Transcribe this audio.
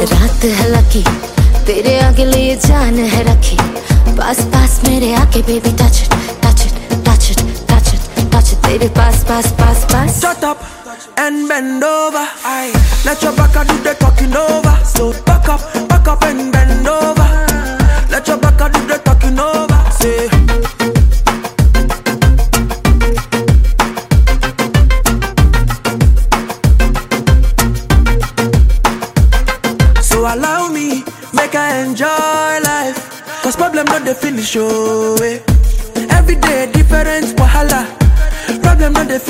रात है लकी, तेरे आगे लिए जान है रखी, पास पास मेरे आके baby touch it touch it touch it touch it touch it, तेरे पास पास पास पास. Shut up and bend over. Aye. Let your back do the talking over. So back up and bend over. Let your back do the talking over. Say. So allow me, make I enjoy life. Cause problem not the finish, oh. Every day different wahala. Problem not the finish.